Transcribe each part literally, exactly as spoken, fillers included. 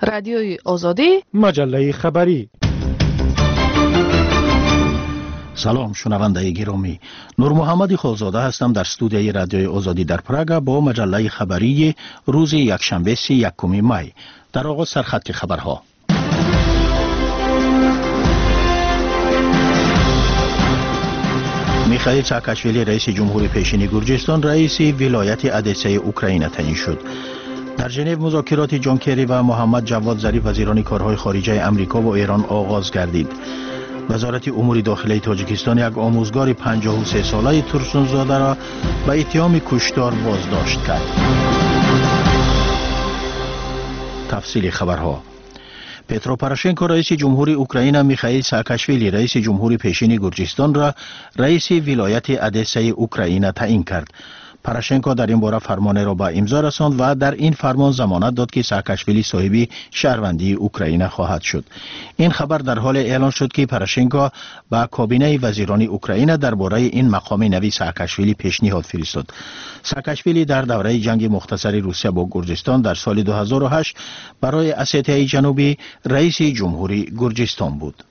رادیوی آزادی، مجله خبری. سلام شنونده گرامی، نور محمد خالزاده هستم در استودیوی رادیوی آزادی در پراگ با مجله خبری روز یکشنبه سی و یکم می. در آغاز سرخط خبرها. میخائیل ساکاشویلی رئیس جمهوری پیشین گرجستان رئیس ولایت ادسه اوکراین تعیین شد. در ژنو مذاکرات جان کری و محمد جواد ظریف وزیران کارهای خارجه آمریکا و ایران آغاز گردید. وزارت امور داخلی تاجیکستان یک آموزگار پنجاه و سه ساله ترسونزاده را به اتهام کشتار بازداشت کرد. تفصیل خبرها. پترو پروشنکو رئیس جمهوری اوکراین میخائیل ساکاشویلی رئیس جمهوری پیشین گرجستان را رئیس ولایت ادسه اوکراین تعیین کرد. پروشنکو در این باره فرمان را به امضا رساند و در این فرمان ضمانت داد که ساکاشویلی صاحب شهروندی اوکراین خواهد شد. این خبر در حال اعلان شد که پروشنکو با کابینه وزیران اوکراین درباره این مقام نوی ساکاشویلی پیشنهاد فرستاد. ساکاشویلی در دوره جنگ مختصر روسیه با گرجستان در سال دو هزار و هشت برای اسیته جنوبی رئیس جمهوری گرجستان بود.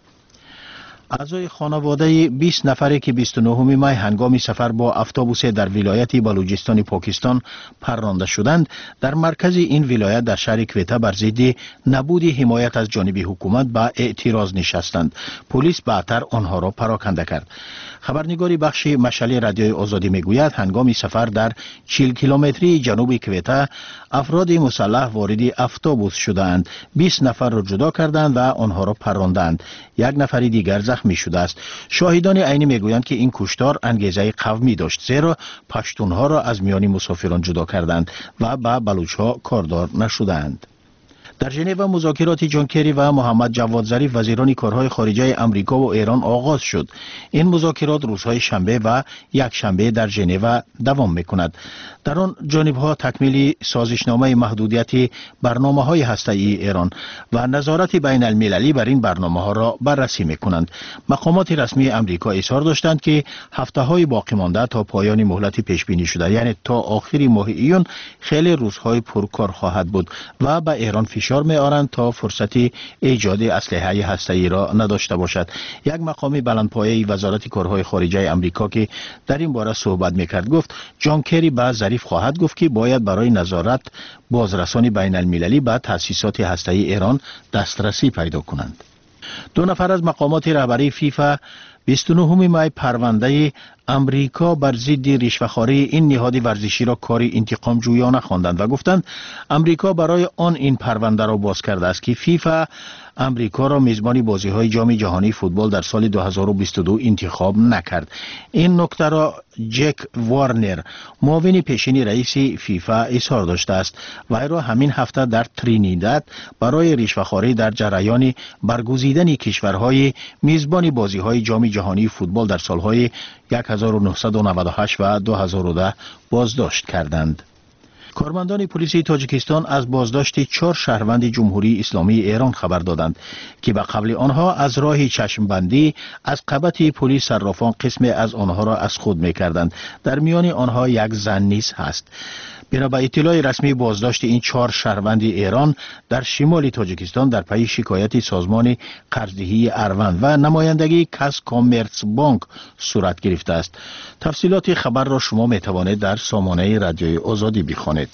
اعضای خانواده بیست نفره که بیست و نه می هنگام سفر با اتوبوس در ولایت بلوچستان پاکستان پرانده شدند، در مرکز این ولایت در شهر کویته بر ضد نبود حمایت از جانب حکومت به اعتراض نشستند. پلیس بعدتر آنها را پراکنده کرد. خبرنگاری بخش مشعل رادیوی آزادی میگوید هنگام سفر در چهل کیلومتری جنوب کویته افراد مسلح وارد اتوبوس شدند. بیست نفر را جدا کردند و آنها را پراندند. یک نفر دیگر زخمی شده است. شاهدان عینی میگویند که این کشتار انگیزه قومی داشت، زیرا پشتونها را از میان مسافران جدا کردند و به بلوچها کاردار نشدند. در ژنو مذاکرات جان کری و محمد جواد ظریف وزیران کارهای خارجه آمریکا و ایران آغاز شد. این مذاکرات روزهای شنبه و یک شنبه در ژنو دوام میکند. در آن جانبها تکمیل سازشنامه محدودیت برنامه‌های هسته‌ای ایران و نظارت بین المللی بر این برنامه‌ها را بررسی میکنند. مقامات رسمی آمریکا اظهار داشتند که هفته‌های باقی مانده تا پایان مهلت پیش بینی شده، یعنی تا آخر ماه ایون، خیلی روزهای پرکار خواهد بود و به ایران فشار می آورند تا فرصت ایجاد اسلحه هسته‌ای را نداشته باشد. یک مقام بلندپایه وزارت کارهای خارجه آمریکا که در این باره صحبت میکرد گفت جان کری به ظریف خواهد گفت که باید برای نظارت بازرسانی بین المللی به تأسیسات هسته‌ای ایران دسترسی پیدا کنند. دو نفر از مقامات رهبری فیفا بیست و نه می پرونده امریکا بر ضد رشوه‌خواری این نهاد ورزشی را کاری انتقام جویانه خواندند و گفتند امریکا برای آن این پرونده را باز کرده است که فیفا امریکا را میزبان بازی‌های جام جهانی فوتبال در سال دو هزار و بیست و دو انتخاب نکرد. این نکته را جک وارنر معاون پیشین رئیس فیفا اظهار داشته است و او را همین هفته در ترینیداد برای رشوه‌خواری در جریان برگزیدن کشورهای میزبان بازی‌های جام جهانی فوتبال در سالهای هزار و نهصد و نود و هشت و دو هزار و ده بازداشت کردند. کارمندان پلیس تاجیکستان از بازداشت چهار شهروند جمهوری اسلامی ایران خبر دادند که به قبل آنها از راه چشمبندی از قبط پلیس صرافان قسم از آنها را از خود می‌کردند. در میان آنها یک زن نیز هست. بنا به اطلاع رسمی بازداشت این چهار شهروند ایران در شمال تاجیکستان در پی شکایت سازمان قرضدهی اروند و نمایندگی کاس کامرس بانک صورت گرفته است. تفصیلات خبر را شما می توانید در سامانه رادیوی آزادی بخوانید.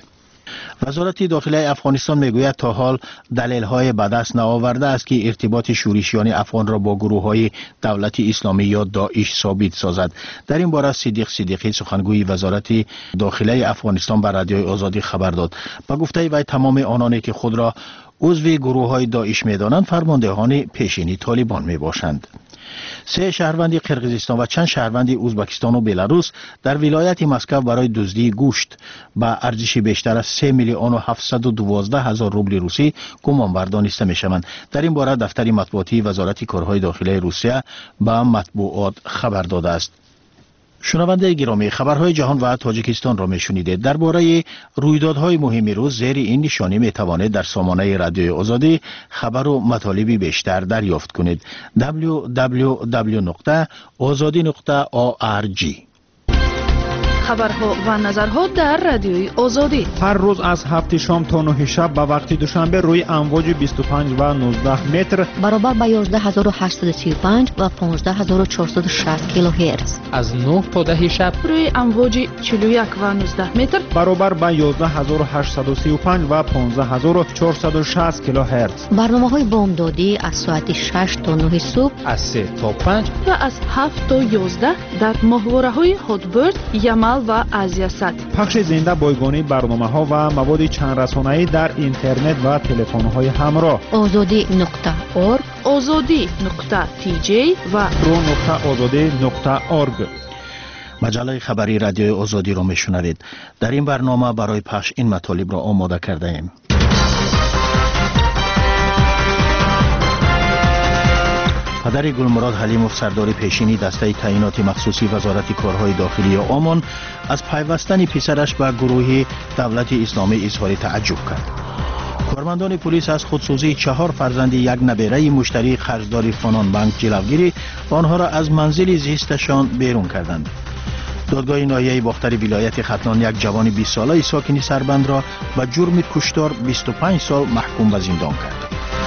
وزارت داخلی افغانستان میگوید تا حال دلیل‌های به دست نآورده است که ارتباط شورشیان افغان را با گروه‌های دولت اسلامی یا داعش ثابت سازد. در این باره صدیق صدیقی سخنگوی وزارت داخلی افغانستان به رادیوی آزادی خبر داد. با گفته وی تمام آنانی که خود را عضو گروه‌های داعش می‌دانند فرماندهان پیشینی طالبان میباشند. سه شهروند قرقیزستان و چند شهروند ازبکستان و بلاروس در ولایت مسکو برای دزدی گوشت با ارزش بیشتر از سه میلیون و هفتصد و دوازده هزار روبل روسی گمانبر دانسته میشوند. در این باره دفتر مطبوعاتی وزارت کارهای داخلی روسیه به مطبوعات خبر داده است. شنونده گرامی، خبرهای جهان و تاجیکستان را میشنیدید. درباره رویدادهای مهم روز زیر این نشانی میتوانید در سامانه رادیوی آزادی خبر و مطالب بیشتر دریافت کنید. دبلیو دبلیو دبلیو نقطه آزادی نقطه او آر جی. خبرها و نظرها در رادیوی آزادی. هر روز از هفت شام تا نه شب به وقت دوشنبه روی امواج بیست و پنج و نوزده متر برابر با یازده هزار و هشتصد و سی و پنج و پانزده هزار و چهارصد و شصت کیلوهرتز. از نه تا ده شب روی امواج چهل و یک و نوزده متر برابر با یازده هزار و هشتصد و سی و پنج و پانزده هزار و چهارصد و شصت کیلوهرتز. برنامه‌های بامدادی از ساعت شش تا نه صبح، از سه تا پنج و از هفت تا یازده در ماهواره‌های هاتبرد، یمل و آزیاست. پخش زنده بایگانی برنامه‌ها و مواد چند رسانه‌ای در اینترنت و تلفن‌های همراه. آزادی نقطه اورگ، آزادی نقطه تی جی و رو نقطه آزادی نقطه اورگ. مجله خبری رادیوی آزادی را میشنوید. در این برنامه برای پخش این مطالب را آماده کرده ایم. پدر گلمراد حلیموف سردار پیشینی دسته تعیینات مخصوصی وزارت کارهای داخلی آمان از پیوستن پسرش به گروه دولت اسلامی اظهار تعجب کرد. کارمندان پلیس از خودسوزی چهار فرزند یک نبیره مشتری قرضدار فنان بانک جلوگیری و آنها را از منزل زیستشان بیرون کردند. دادگاه ناحیه باختر ولایت ختلان یک جوان بیست ساله ساکن سربند را به جرم کشتار بیست و پنج سال محکوم به زندان کرد.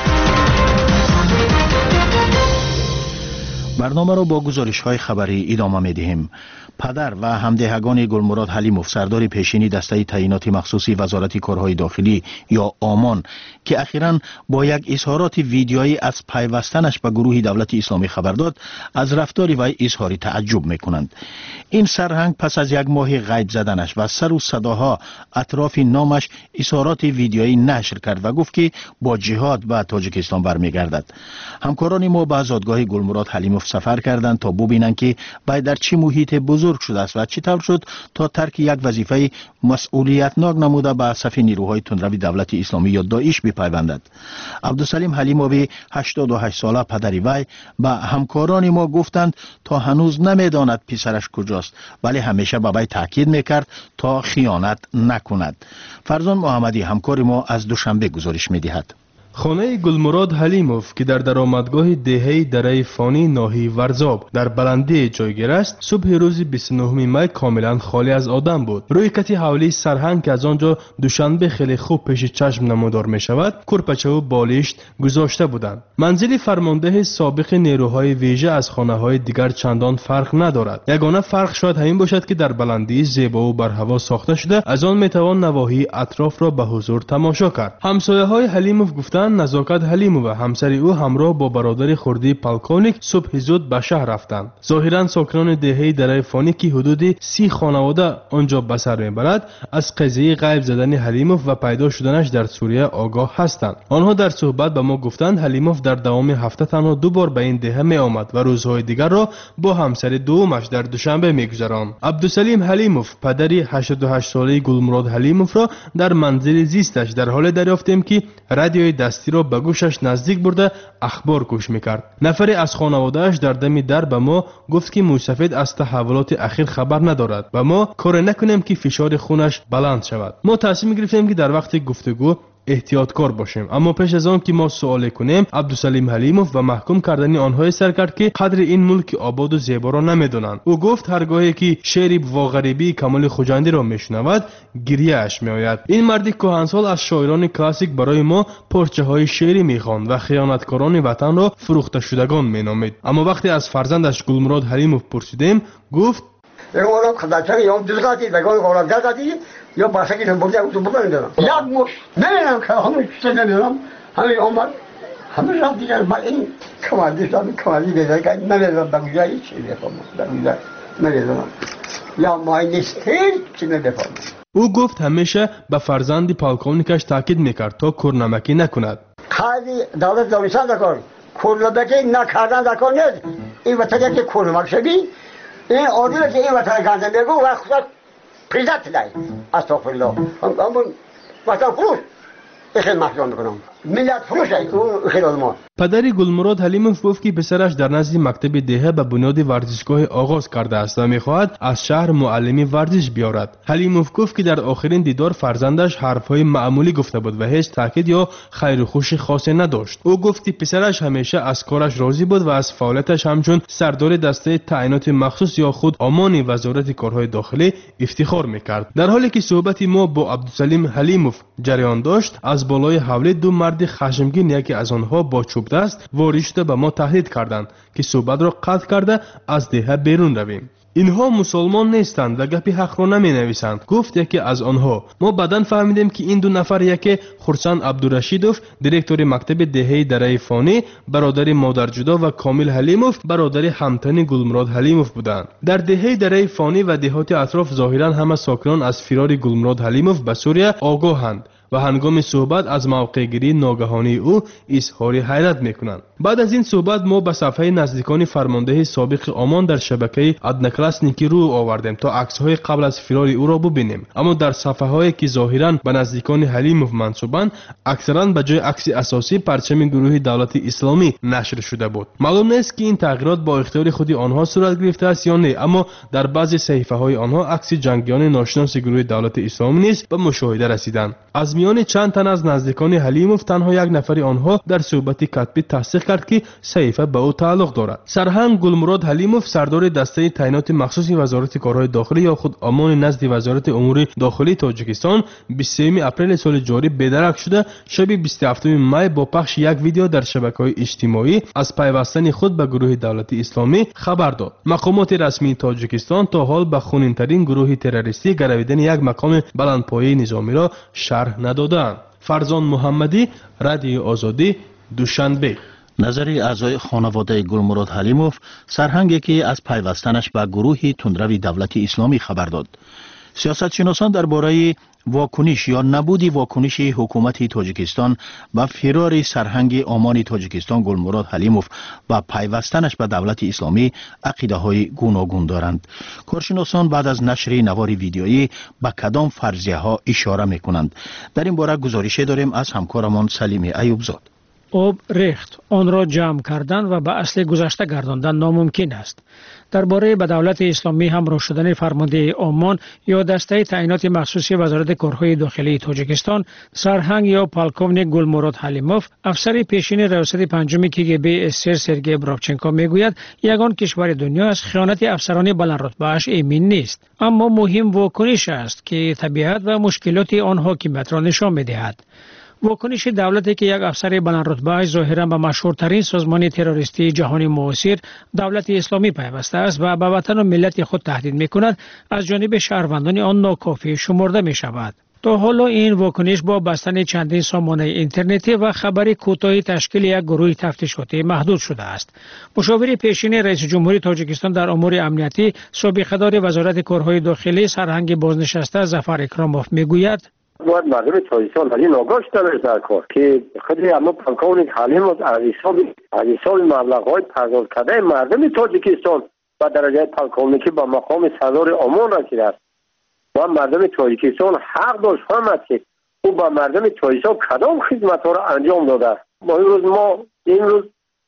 برنامه را با گزارش‌های خبری ادامه می‌دهیم. پدر و همدهگان گلمراد حلیموف سردار پیشینی دسته تعیینات مخصوصی وزارت کارهای داخلی یا آمان که اخیراً با یک اظهارات ویدیویی از پیوستنش به گروه دولت اسلامی خبر داد، از رفتار وی اظهار تعجب می‌کنند. این سرهنگ پس از یک ماه غیب زدنش و سر و صداها اطراف نامش اظهارات ویدیویی نشر کرد و گفت که با جهاد به تاجیکستان برمیگردد. همکاران ما به زادگاه گلمراد حلیموف سفر کردند تا ببینند که باید در چه محیط بزرگ شده است و چطور شد تا ترک یک وظیفه مسئولیتناک نموده به صف نیروهای تندروی دولت اسلامی یا داعش بپیوندد. عبدالسلیم حلیموی هشتاد و هشت ساله پدر وی به همکاران ما گفتند تا هنوز نمیداند پسرش کجاست، ولی همیشه به وی تاکید میکرد تا خیانت نکند. فرزان محمدی همکار ما از دوشنبه گزارش میدهد. خانه گلمراد حلیموف که در درآمدگاه دهه دره فانی ناحیه ورزاب در بلندی جایگیر است، صبح روز بیست و نه می کاملا خالی از آدم بود. روی کتی حولی سرهنگ که از آنجا دوشنبه خیلی خوب پیش چشم نمودار می شود، کرپچه و بالشت گذاشته بودند. منزل فرمانده سابق نیروهای ویژه از خانه های دیگر چندان فرق ندارد. یگانه فرق شاید همین باشد که در بلندی زیبا و برهوا ساخته شده، از آن می توان نواحی اطراف را به حضور تماشا کرد. همسایه های حلیموف گفتند نزاکت حلیموف و همسر او همراه با برادر خردی پالکونیک صبح زود به شهر رفتند. ظاهرا ساکنان دهه دره فانی که حدود سی خانواده آنجا به سر میبرد، از قضیه غیب زدن حلیموف و پیدا شدنش در سوریه آگاه هستند. آنها در صحبت به ما گفتند حلیموف در دوام هفته تنها دو بار به این دهه می آمد و روزهای دیگر را با همسر دومش در دوشنبه میگذراند. عبدالسلیم حلیموف پدری هشتاد و هشت ساله گلمراد حلیموف را در منزل زیستش در حال دریافتیم که رادیوی دستی را به گوشش نزدیک برده اخبار گوش میکرد. نفری از خانواده‌اش در دم در به ما گفت که موسفید از تحولات اخیر خبر ندارد و ما کار نکنیم که فشار خونش بلند شود. ما تصمیم گرفتیم که در وقت گفتگو احتیاطکار باشیم، اما پیش از آن که ما سوال کنیم عبدالسلیم حلیموف و محکوم کردن آنها سر کرد که قدر این ملک آباد و زیبا را نمیدونند. او گفت هرگاهی که شعری و غریبی کمال خوجندی را میشنود گریه اش میآید. این مردی کهنسال از شاعران کلاسیک برای ما پارچه های شعری میخواند و خیانتکاران وطن را فروخته شدگان مینامید. اما وقتی از فرزندش گلمراد حلیموف پرسیدیم گفت اونم خداچه یا دزگاتی بگوی قرار دادی یا باشگی هم بودی تو بگیرم یا مش نمیدونم که همه چیز نمیدونم همه عمر همه راه دیگر با این کمادی شدم کمادی دیگر که نمیدونم بگویی چی بفهمم بگویی نمیدونم یا مای نیستی چی نمیفهمم. او گفت همیشه به فرزند پالکونیکش تاکید میکرد تا کورنمکی نکند. خالی دولت دانشان دکار کورنمکی نکردن دکار نیست. این وقتی که کورنمک شدی این آدمی که این وطن گنده میگو وقت پیزت دهی استغفرالله همون وطن فروش خیلی محکم میکنم ملت فروش اون خیلی ما. پدری گلمراد حلیموف گفت که پسرش در نزد مکتب دهه به بنیاد ورزشگاه آغاز کرده است و میخواهد از شهر معلمی ورزش بیارد. حلیموف گفت که در آخرین دیدار فرزندش حرفهای معمولی گفته بود و هیچ تاکید یا خیر و خوش خاصی نداشت. او گفت که پسرش همیشه از کارش راضی بود و از فعالیتش همچون سردار دسته تعیینات مخصوص یا خود امان وزارت کارهای داخلی افتخار میکرد. در حالی که صحبت ما با عبدالسلیم حلیموف جریان داشت، از بالای حوله دو مرد خشمگین یکی از آنها با چوب دست وارد شده به ما تهدید کردند که صحبت را قطع کرده از دهه بیرون رویم. اینها مسلمان نیستند و گپی حق را نمی نویسند. گفت یکی از آنها. ما بعداً فهمیدیم که این دو نفر یکی خرسان عبدالرشیدوف دیرکتور مکتب دهه دره فانی برادر مادرجدا و کامل حلیموف برادر همتن گلمراد حلیموف بودند. در دهه دره فانی و دهات اطراف ظاهراً همه ساکنان از فرار گلمراد حلیموف به سوریه آگاهند و هنگام صحبت از موقع گیری ناگهانی او اظهار حیرت میکنند. بعد از این صحبت ما به صفحه نزدیکان فرمانده سابق آمان در شبکه ادنکلاسنیکی رو آوردیم تا عکس‌های قبل از فرار او را ببینیم، اما در صفحه‌هایی که ظاهراً به نزدیکان حلیموف منسوبند اکثراً به جای عکس اساسی پرچم گروه دولت اسلامی نشر شده بود. معلوم نیست که این تغییرات با اختیار خود آنها صورت گرفته است یا نه، اما در بعضی صحیفه‌های آنها عکس جنگیان ناشناس گروه دولت اسلامی نیز به مشاهده رسیدند. از میان چند تن از نزدیکان حلیموف تنها یک نفر آنها در صحبت کتبی تصدیق کرد که صحیفه به او تعلق دارد. سرهنگ گلمراد حلیموف سردار دسته تعیینات مخصوص وزارت کارهای داخلی یا خود امان نزد وزارت امور داخلی تاجیکستان بیست و سوم اپریل سال جاری بدرک شده شب بیست و هفتم می با پخش یک ویدیو در شبکه‌های اجتماعی از پیوستن خود به گروه دولت اسلامی خبر داد. مقامات رسمی تاجیکستان تا حال به خونین‌ترین گروه تروریستی گرویدن یک مقام بلندپایه نظامی را شرح ندادند. فرزان محمدی، رادیو آزادی، دوشنبه. نظری اعضای خانواده گلمراد حلیموف سرهنگی که از پیوستنش به گروه تندروی دولت اسلامی خبر داد. سیاستشناسان درباره واکنش یا نبودی واکنش حکومت تاجیکستان به فرار سرهنگ امان تاجیکستان گلمراد حلیموف و پیوستنش به دولت اسلامی عقیده های گوناگون دارند. کارشناسان بعد از نشر نوار ویدیویی به کدام فرضیه ها اشاره می کنند؟ در این باره گزارشی داریم از همکارمان سلیم ایوبزاد. آب ریخت، آن را جمع کردن و به اصل گذشته گرداندن ناممکن است. درباره به دولت اسلامی همراه شدن فرمانده عمان یا دسته تعیینات مخصوص وزارت کارهای داخلی تاجیکستان، سرهنگ یا پالکوونیک گلمراد حلیموف، افسر پیشین ریاست پنجم کی‌جی سر سرگئی براوچنکو میگوید یگان کشور دنیا از خیانت افسران بلندرتبه‌اش ایمن نیست، اما مهم واکنش است که طبیعت و مشکلات آن حاکمیت را نشان می‌دهد. واکنش دولتی که یک افسر بلندرتبه ظاهراً به مشهورترین سازمان تروریستی جهانی معاصر دولت اسلامی پیوسته است و به وطن و ملت خود تهدید می‌کند، از جانب شهروندان آن ناکافی شمرده می‌شود. تا حالا این واکنش با بستن چندین سامانه اینترنتی و خبری کوتاه تشکیل یک گروه تفتیشاتی محدود شده است. مشاور پیشین رئیس جمهوری تاجیکستان در امور امنیتی سابقه‌دار وزارت کارهای داخلی سرهنگ بازنشسته ظفر اکراموف میگوید باید مردم تاجیکستان ولی ناگاه شده در کار که خیلی اما پالکوونیک حلیموف از حساب از حساب مبلغ‌های پرداخت کرده مردم تاجیکستان و درجه پالکوونیکی با مقام سردار عمان رسیده است و مردم تاجیکستان حق داشت فهمد که او با مردم تاجیکستان کدام خدمت‌ها را انجام داده است. ما امروز ما امروز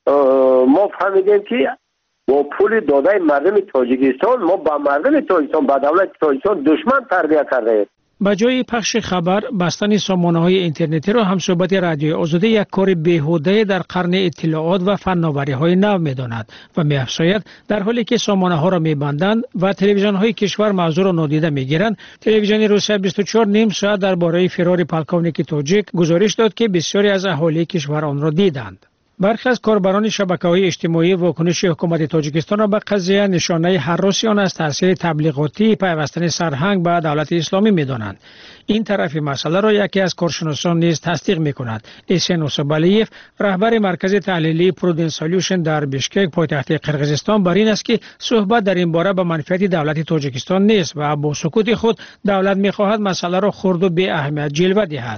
ما فهمیدیم که با پول داده مردم تاجیکستان ما با مردم تاجیکستان با دولت تاجیکستان دشمن تربیت کرده. با جای پخش خبر، بستن سامانه‌های اینترنتی را هم صحبت رادیو آزادی یک کار بیهوده در قرن اطلاعات و فناوری‌های نو می‌داند و می‌افزاید در حالی که سامانه‌ها را می‌بندند و تلویزیون‌های کشور موضوع را نادیده می‌گیرند، تلویزیون روسیه بیست و چهار نیم ساعت درباره فرار پالکوونیک تاجیک گزارش داد که بسیاری از اهالی کشور آن را دیدند. برخی از کاربران شبکه‌های اجتماعی واکنش حکومت تاجیکستان را به قضیه نشانه هراسی آن از تاثیر تبلیغاتی پیوستن سرهنگ به دولت اسلامی می‌دانند. این طرف مسئله را یکی از کارشناسان نیز تصدیق می‌کند. احسان اوسابالیف، رهبر مرکز تحلیلی پرودنس سولوشن در بیشکک پایتخت قرقیزستان، بر این است که صحبت در این باره به منفعت دولت تاجیکستان نیست و با سکوت خود دولت می‌خواهد مسئله را خرد و بی اهمیت جلوه دهد.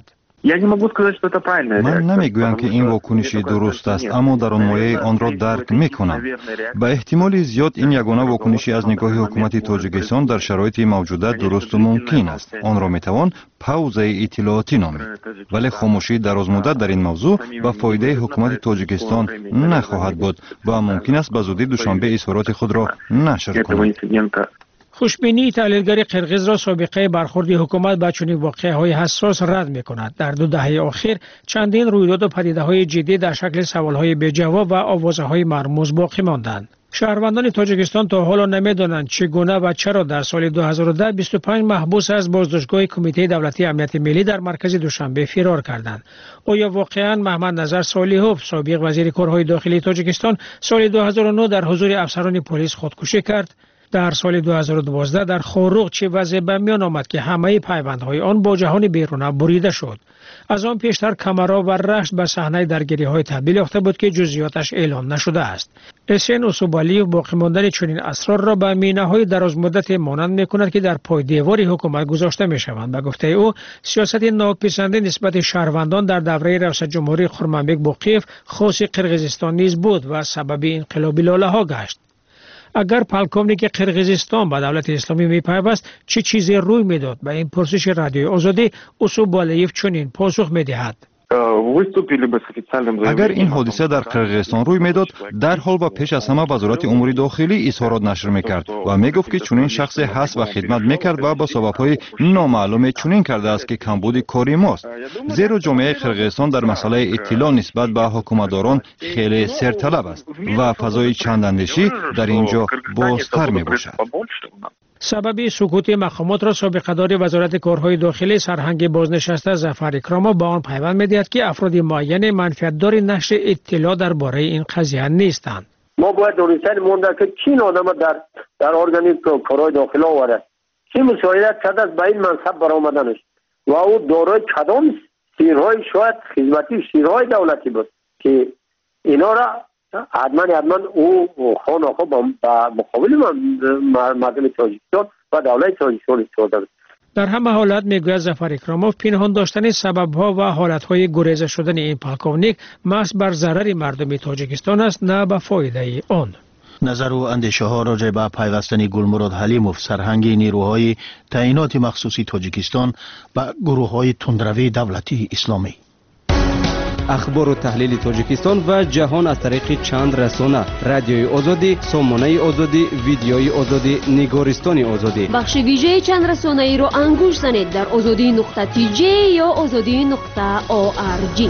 من نمیگویم که این واکنش درست است، اما در آن مایه آن را درک میکنم. به احتمال زیاد این یگانه واکنشی از نگاه حکومت تاجیکستان در شرایط موجوده درست و ممکن است. آن را میتوان پوزه اطلاعاتی نامید. ولی خاموشی دراز مدت در این موضوع به فایده حکومت تاجیکستان نخواهد بود و ممکن است به زودی دوشنبه اظهارات خود را نشر کند. خوشبینی تحلیلگر قرقیز را سابقه برخورد حکومت با چنین واقعه‌های حساس رد می‌کند. در دو دهه اخیر چندین رویداد و پدیده‌های جدی در شکل سوال‌های بی‌جواب و آوازه‌های مرموز باقی ماندند. شهروندان تاجیکستان تا حالا نمی‌دانند چگونه و چرا در سال دو هزار و ده بیست و پنج محبوس از بازداشتگاه کمیته دولتی امنیت ملی در مرکز دوشنبه فرار کردند. آیا واقعاً محمد نظر صالحوف سابق وزیر کارهای داخلی تاجیکستان سال دو هزار و نه در حضور افسران پلیس خودکشی کرد؟ در سال دو هزار و دوازده در خوروق چه وضع به میان آمد که همه پیوندهای آن با جهان بیرون بریده شد. از آن پیشتر کمرا و رشت به صحنه درگیری‌های تبدیل یافته بود که جزئیاتش اعلام نشده است. حسین اوسوبالی باقی ماندن چنین اسرار را به مینه‌های دراز مدت مانند می‌کند که در پای دیوار حکومت گذاشته می‌شوند. به گفته او سیاست ناپسنده نسبت شهروندان در دوره ریاست جمهوری خرمنبک باقیف خاص قرقیزستان نیز بود و سبب انقلاب لاله‌ها گشت. اگر پلکومنیک قرقیزستان به دولت اسلامی میپیوست چه چیزی روی میداد؟ به این پرسش رادیوی آزادی اوسوبالیف چنین پاسخ میدهد: اگر این حادثه در قرقیزستان روی میداد، در حال و پیش از همه وزارت امور داخلی اظهارات نشر میکرد و میگفت که چنین شخص هست و خدمت میکرد و با سببهای نامعلوم چنین کرده است که کمبود کاری ماست. زیرا جامعه قرقیزستان در مسئله اطلاع نسبت به حکومتداران خیلی سرطلب است و فضای چنداندیشی در اینجا بازتر میباشد. سبب سکوت مقامات را سابقه‌دار وزارت کارهای داخلی سرهنگ بازنشسته ظفر اکرامov به آن پیوند می‌دهد که افراد معین منفعت‌دار نشر اطلاع درباره این قضیه نیستند. ما باید دانستن مونده که چین آدم در در ارگان کارهای داخلی آورده، چه مساعدت کرده است به این منصب برآمدنش و او دارای کدام سیرهای شاید خدمتی سیرهای دولتی بود که اینا را حتما حتما او خان آقا با مقابل مردم تاجیکستان و دولت تاجیکستان ایستاده است. در همه حالت میگوید ظفر اکرامov پنهان داشتن سبب‌ها و حالت‌های گریزه شدن این پلکونیک محض بر ضرر مردم تاجیکستان است، نه به فایده آن. نظر و اندیشه ها راجع به پیوستن گلمراد حلیموف سرهنگ نیروهای تعیینات مخصوصی تاجیکستان به گروه‌های تندروی دولتی اسلامی. اخبار و تحلیل تاجیکستان و جهان از طریق چند رسانه: رادیوی آزادی، سامانه آزادی، ویدیوی آزادی، نگارستان آزادی. بخش ویژه چند رسانه ای رو انگوش زنید در آزادی نقطه تی جی یا آزادی نقطه او آر جی.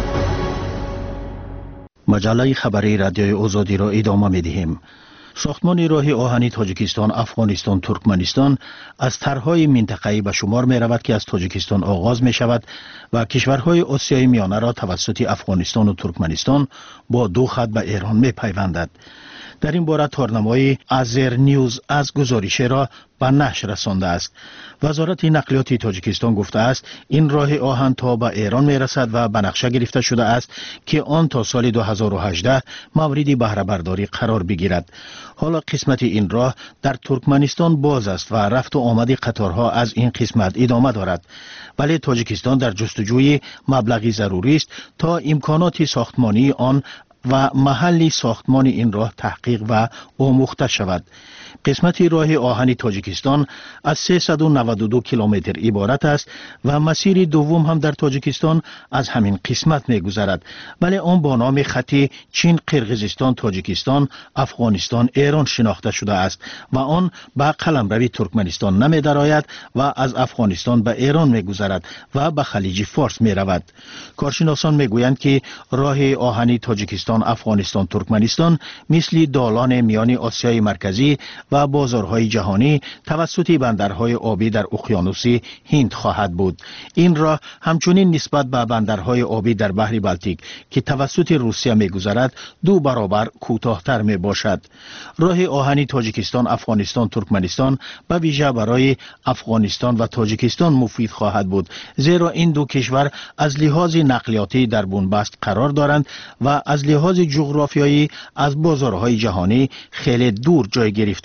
مجله خبری رادیوی آزادی را ادامه می‌دهیم. ساختمان راه آهنی تاجیکستان، افغانستان، ترکمنستان از طرح‌های منطقه‌ای به شمار می رود که از تاجیکستان آغاز می شود و کشورهای آسیای میانه را توسط افغانستان و ترکمنستان با دو خط به ایران می پیوندد. در این باره تارنمای ازر نیوز از گزارش را به نشر رسانده است. وزارت نقلیات تاجیکستان گفته است این راه آهن تا به ایران می رسد و به نقشه گرفته شده است که آن تا سال دو هزار و هجده مورد بهره برداری قرار بگیرد. حالا قسمت این راه در ترکمنستان باز است و رفت و آمد قطارها از این قسمت ادامه دارد، ولی تاجیکستان در جستجوی مبلغی ضروری است تا امکانات ساختمانی آن و محلی ساختمان این راه تحقیق و آموخته شود. قسمت راه آهن تاجیکستان از سیصد و نود و دو کیلومتر عبارت است و مسیر دوم هم در تاجیکستان از همین قسمت می گذرد، ولی آن با نام خط چین، قرقیزستان، تاجیکستان، افغانستان، ایران شناخته شده است و آن به قلمرو ترکمنستان نمی درآید و از افغانستان به ایران می گذرد و به خلیج فارس می رود. کارشناسان می گویند که راه آهن تاجیکستان، افغانستان، ترکمنستان مثل دالان میان آسیای مرکزی و بازارهای جهانی توسط بندرهای آبی در اقیانوس هند خواهد بود. این راه همچنین نسبت به بندرهای آبی در بحر بلتیک که توسط روسیه می‌گذرد دو برابر کوتاه‌تر میباشد. راه آهن تاجیکستان، افغانستان، ترکمنستان به ویژه برای افغانستان و تاجیکستان مفید خواهد بود، زیرا این دو کشور از لحاظ نقلیاتی در بنبست قرار دارند و از لحاظ جغرافیایی از بازارهای جهانی خیلی دور جای گرفته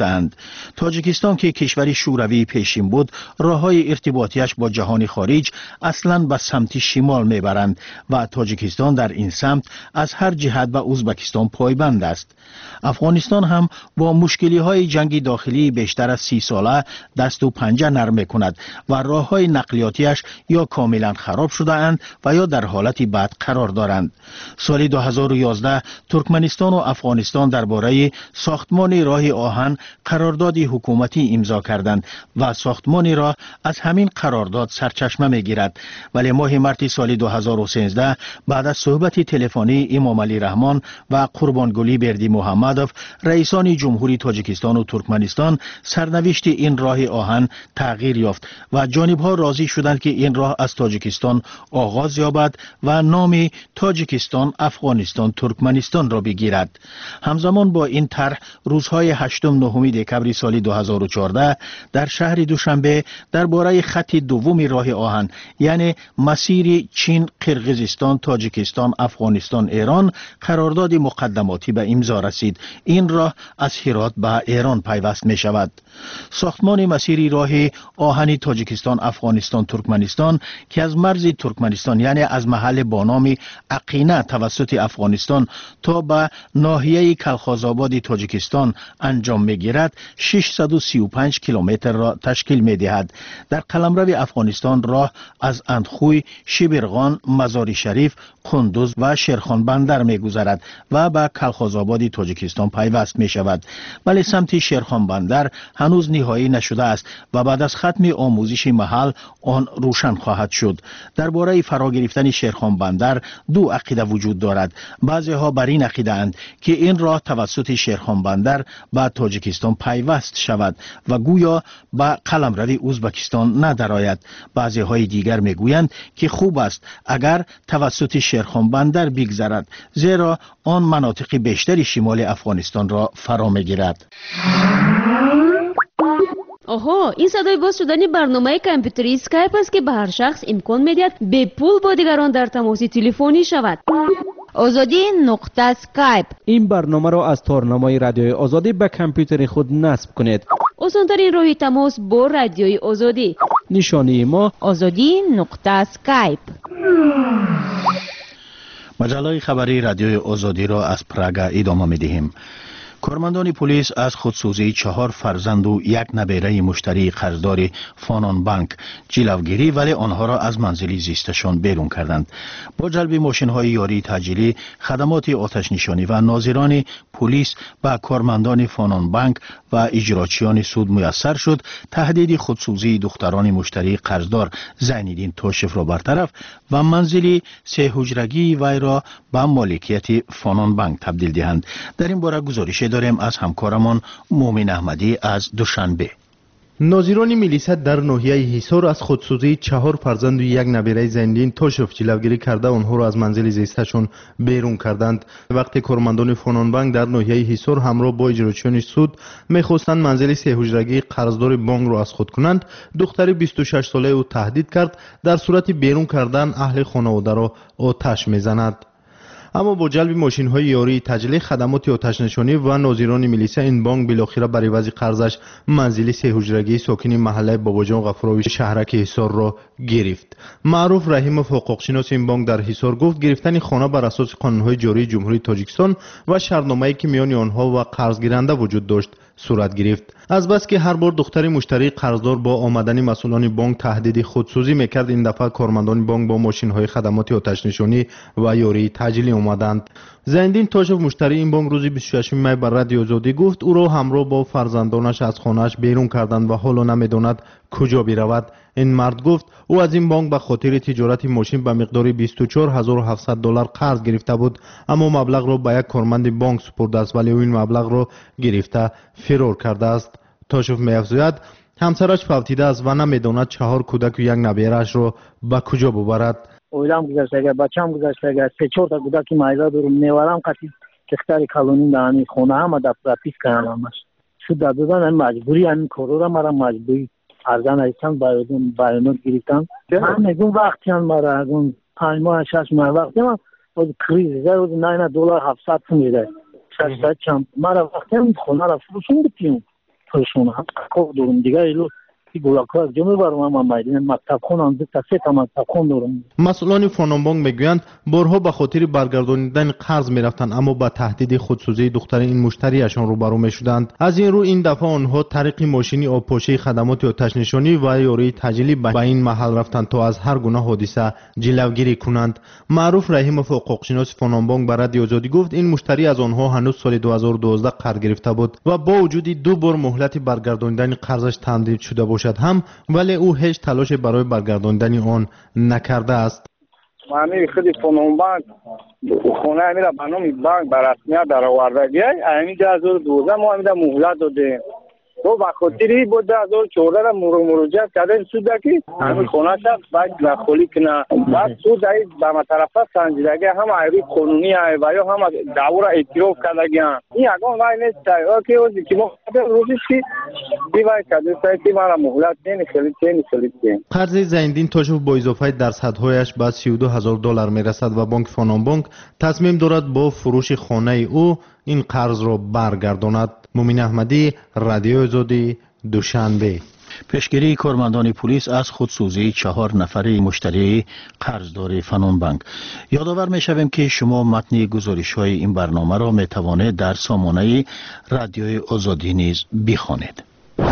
شدند. تاجیکستان که کشوری شوروی پیشین بود، راههای ارتباطیش با جهان خارج اصلاً به سمت شمال میبرند و تاجیکستان در این سمت از هر جهت به ازبکستان پایبند است. افغانستان هم با مشکلی های جنگ داخلی بیشتر از سی ساله دست و پنجه نرم میکند و راه های نقلیاتیش یا کاملا خراب شده اند و یا در حالت بد قرار دارند. سال دو هزار و یازده ترکمنستان و افغانستان درباره ساختمان راه آهن قرارداد حکومتی امضا کردند و ساختمان راه از همین قرارداد سرچشمه میگیرد. ولی ماه مارس سال دو هزار و سیزده بعد از صحبت تلفنی امام علی رحمان و قربانگلی بردی محمدوف رئیسان جمهوری تاجیکستان و ترکمنستان سرنوشت این راه آهن تغییر یافت و جانبها راضی شدند که این راه از تاجیکستان آغاز یابد و نام تاجیکستان افغانستان ترکمنستان را بگیرد. همزمان با این طرح روزهای هشتم نهم دکمبر سال دو هزار و چهارده در شهر دوشنبه درباره خط دوم راه آهن یعنی مسیر چین قرقیزستان تاجیکستان افغانستان ایران قرارداد مقدماتی به امضا رسید. این راه از هرات به ایران پیوست می شود. ساختمان مسیر راه آهن تاجیکستان افغانستان ترکمنستان که از مرز ترکمنستان یعنی از محل با نام اقینه توسط افغانستان تا به ناحیه کلخازآباد تاجیکستان انجام می گیرد ششصد و سی و پنج کیلومتر را تشکیل می دهد. در قلمرو افغانستان راه از اندخوی، شبرغان، مزار شریف، قندوز و شیرخان بندر می گذرد و به کلخازآباد تاجیکستان پیوست می شود. ولی سمت شیرخان بندر هنوز نهایی نشده است و بعد از ختم آموزش محل آن روشن خواهد شد. درباره فرا گرفتن شیرخان بندر دو عقیده وجود دارد. بعضی ها بر این عقیده اند که این راه توسط شیرخان بندر به تاجیکستان پیوست شود و گویا به قلمرو ازبکستان ندرآید. بعضی های دیگر میگویند که خوب است اگر توسط شیرخان بندر بگذرد، زیرا آن مناطق بیشتری شمال افغانستان را فرا میگیرد. آها، این صدای باز شدن برنامه کامپیوتری اسکایپ است که به هر شخص امکان میدهد به پول با دیگران در تماس تلفنی شود. آزادی نقطه اسکایپ. این برنامه را از تارنمای رادیوی آزادی به کامپیوتر خود نصب کنید. آسان‌ترین راه تماس با رادیوی آزادی. نشانی ما آزادی نقطه اسکایپ. مجله خبری رادیوی آزادی را از پراگ ادامه می‌دهیم. کارمندان پلیس از خودسوزی چهار فرزند و یک نبیره مشتری قرضدار فانان بانک جلوگیری ولی آنها را از منزل زیستشان بیرون کردند. با جلب ماشین‌های یاری تجهیزی، خدمات آتش نشانی و ناظران پلیس به کارمندان فانان بانک و اجراچیان سود میسر شد تهدید خودسوزی دختران مشتری قرضدار زین‌الدین توشف را برطرف و منزل سه حجرگی وی را به مالکیت فانان بانک تبدیل دهند. در این باره گزارش داریم از همکارمان مومن احمدی از دوشنبه. ناظران میلیسا در ناحیه حصار از خودسوزی چهار فرزند و یک نبیره زین‌الدین توشف جلوگیری کرده آنها را از منزل زیستشان بیرون کردند. وقتی کارمندان فانان بانک در ناحیه حصار همراه با اجراچیان سود می‌خواستند منزل سه حجرگی قرضدار بانک را از خود کنند، دختر بیست و شش ساله او تهدید کرد در صورت بیرون کردن اهل خانواده را آتش می‌زند. اما با جلب ماشین‌های یاری تجلی خدمات آتش نشانی و ناظران میلیسا این بانک بالاخره بر عوض قرضش منزل سه حجرگی ساکن محله باباجان غفراوی شهرک حصار را گرفت. معروف رحیموف حقوقشناس این بانک در حصار گفت گرفتن خانه بر اساس قانون‌های جاری جمهوری تاجیکستان و شرطنامه‌ای که میان آنها و قرض گیرنده وجود داشت صورت گرفت. از بس که هر بار دختر مشتری قرضدار با آمدن مسئولان بانک تهدید خودسوزی میکرد، این دفعه کارمندان بانک با ماشین‌های خدمات آتش نشانی و یاری تجلی آمدند. زین‌الدین توشف مشتری این بانک روز بیست و ششم می بر رادیو آزادی گفت او را همراه با فرزندانش از خانه‌اش بیرون کردند و حالا نمیداند کجا برود. این مرد گفت او از این بانک به خاطر تجارت ماشین به مقدار بیست و چهار هزار و هفتصد دلار قرض گرفته بود، اما مبلغ را به یک کارمند بانک سپرده است ولی او این مبلغ را گرفته فرار کرده است. توشف می‌افزاید همسرش فوتیده است و نمیداند چهار کودک و یک نبیره‌اش را به کجا ببرد. اویلام گذشته، بچه‌ام گذشته، سه چهار تا کودک مایزا دارم، میوارم قتی کختاری کالونی دانی خونه هم در پراتیس کردمش. شد دادن مجبوری همین کارو را مرا مجبوری ارزان ایستان باید بایانات گرفتم. من میگم وقتی هم مرا اون پنج ماه شش ماه وقتی من از کریز زد نه دلار هفتصد میده. شش تا چم مرا وقتی هم خونه را فروشون بتیم. پرسونه هم دورم دیگه ایلو که گولاکا از جمعه برم هم مایدین مکتب خون هم تا سه تا مکتب خون دورم. مسئولان فونومبانگ میگویند بارها به خاطر برگردانیدن قرض میرفتند اما با تهدید خودسوزی دختر این مشتریشان روبرو میشدند. از این رو این دفعه آنها طریق ماشینی آبپاشی خدمات آتش نشانی و یاری تجلی به این محل رفتند تا از هر گونه حادثه جلوگیری کنند. معروف رحیموف حقوقشناس فونومبانگ به رادیو آزادی گفت این مشتری از آنها هنوز سال دو هزار و دوازده قرض گرفته بود و با وجود دو بار مهلت برگردانیدن قرضش تمدید شده باشد هم ولی او هیچ تلاش برای برگرداندن آن نکرده است. من خودی فونومبانگ خونه میرا به نام بانک به رسمیت در آوردگی همین دو هزار و دوازده ما همین مهلت دادیم تو به خاطری بود دو هزار و چهارده را مراجعه کردیم سود که همین خونه شد بعد نخولی کنه بعد سود ای به ما طرف سنجیدگی هم ایری قانونی ای و یا هم دعوا را اعتراف کردگی این اگه ما نیست که او که ما روزی که دیوای کرده سایتی ما را مهلت نمی خیلی چه خیلی قرض زیندین تاشو با اضافه درصدهایش به سی و دو هزار دلار میرسد و بانک فونومبانگ تصمیم دارد با فروش خانه او این قرض را برگرداند. مومن احمدی، رادیو آزادی، دوشنبه. پیشگیری کارمندان پلیس از خودسوزی چهار نفری مشتری قرضدار فونومبانگ. یادآور می‌شویم که شما متن گزارش‌های این برنامه را می‌توانید در سامانه رادیو آزادی نیز بخوانید.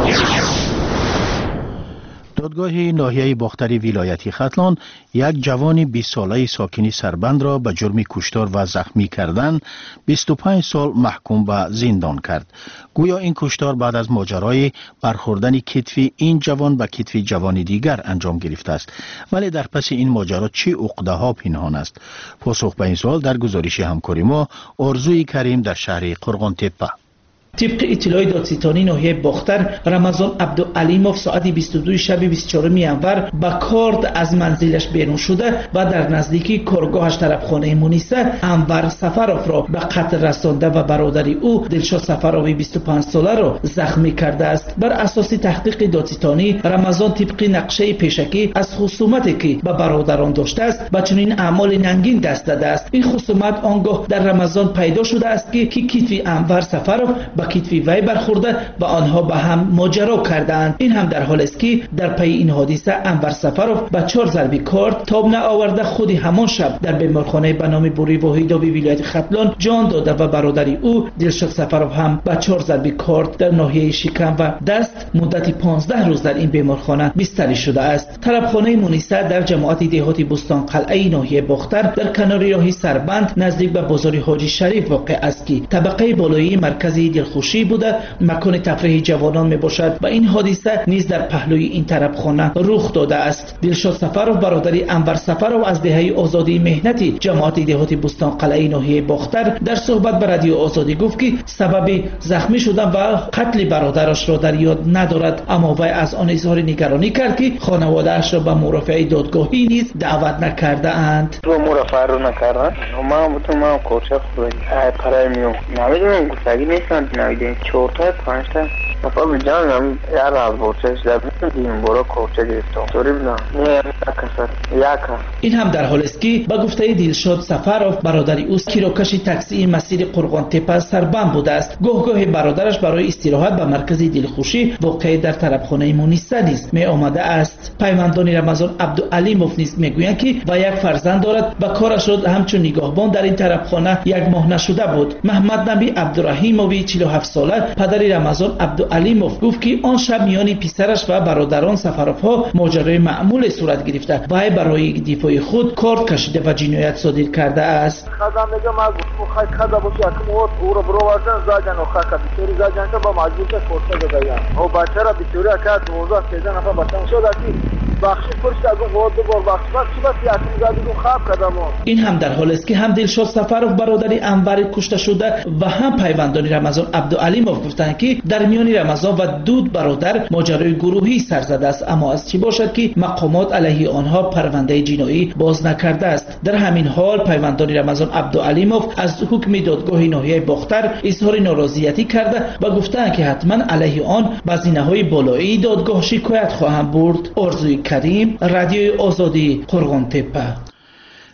دادگاه ناحیه باختری ولایت ختلان یک جوان بیست ساله ساکن سربند را به جرم کشتار و زخمی کردن بیست و پنج سال محکوم به زندان کرد. گویا این کشتار بعد از ماجرای برخوردن کتف این جوان به کتف جوان دیگر انجام گرفته است. ولی در پس این ماجرا چه عقده ها پنهان است؟ پاسخ به این سوال در گزارش همکاری ما آرزوی کریم در شهر قرغانتپه. طبق اطلاع دادستانی ناحیه باختر رمضان عبدالعلیموف ساعت بیست و دو شب بیست و چهارم انور با کارد از منزلش بیرون شده و در نزدیکی کارگاهش طرف خانه مونیسه انور سفروف را به قتل رسانده و برادری او دلشاد سفروف بیست و پنج ساله را زخمی کرده است. بر اساس تحقیق دادستانی رمضان طبق نقشه پیشکی از خصومتی که به برادران داشته است با چنین اعمال ننگین دست داده است. این خصومت آنگاه در رمضان پیدا شده است که کتف انور سفروف با کتف وی برخورده و آنها به هم ماجرا کردند. این هم در حال است که در پی این حادثه انور سفروف با چهار ضربه کارد تاب نآورده خودی همان شب در بیمارخانه به نام بوری واحدی ولایت ختلان جان داده و برادری او دلشاد سفروف هم با چهار ضربه کارد در ناحیه شکم و دست مدت پانزده روز در این بیمارخانه بستری شده است. طرفخانه مونیسه در جماعت دهاتی بستان قلعه ناحیه باختر در کنار راه سربند نزدیک به بازار حاجی شریف واقع است که طبقه بالایی مرکزی دلخوشی بوده مکان تفریح جوانان می باشد و این حادثه نیز در پهلوی این طرفخانه رخ داده است. دلشاد سفروف برادری انور سفروف از دهه آزادی مهنتی جماعت دهاتی بستان قلعه ناحیه باختر در صحبت به رادیو آزادی گفت که سبب زخمی شدن و قتل برادرش را در یاد ندارد، اما وی از آن اظهار نگرانی کرد که خانواده‌اش را به مرافعه دادگاهی نیز دعوت نکرده اند. تو مرافعه رو نکردن؟ ما بودم ما کوچه خودی پرای میو نمیدونم گفتگی نیستن نمیدونم چهارتا پنجتا پا بجان هم یار از بورچش در میدونیم برا کوچه گرفتم طوری بودم نه کسر یکا. این هم در حال است که با گفته دلشاد سفروف برادری او کیروکش تاکسی مسیر قرغانتپه سربند بوده است. گهگاه برادرش برای استراحت به مرکز دلخوشی واقع در طرفخانه مونیسه نیز می آمده است. پیوندان رمضان عبدالعلیموف نیز میگویند که و یک فرزند دارد و کارش را همچون نگاهبان در این طرفخانه یک ماه نشده بود. محمد نبی عبدالرحیموی چهل و هفت ساله پدر رمضان عبدالعلیموف گفت که آن شب میان پسرش و برادران سفروف ها ماجرای معمول صورت گرفته و برای دفاع خود کارت کشیده و جنایت صادر کرده است. خدام میگم از خواهی خدا باشی اکم او رو برو وردن زاجن و خواهی بیتوری زاجن که با مجبور که کورسه بدهیم او بچه را بیتوری اکاد دوزده سیزن نفر بچه شده که بخشی پرشت از اون قواد بگور بخشی بخشی چی بسی اکم زادی دون خواب کردم. این هم در حال است که هم دلشاد سفروف برادری انور کشته شده و هم پیوندان رمضان عبدالعلیموف گفتند که در میان رمضان و دود برادر ماجرای گروهی سر زده است، اما از چی باشد که مقامات علیه آنها پرونده جنایی باز نکرده است. در همین حال پیوندان رمضان عبدالعلیموف از حکم دادگاه ناحیه باختر اظهار ناراضیتی کرده و گفتند که حتما علیه آن به زینه‌های بالایی دادگاه شکایت خواهند برد. آرزوی کریم، رادیو آزادی، قرغانتپه.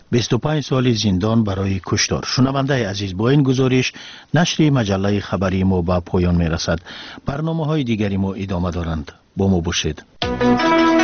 بیست و پنج سال زندان برای کشتار. شنونده عزیز، با این گزارش نشر مجله خبری ما به پایان می رسد. برنامه های دیگری ما ادامه دارند. با ما باشید.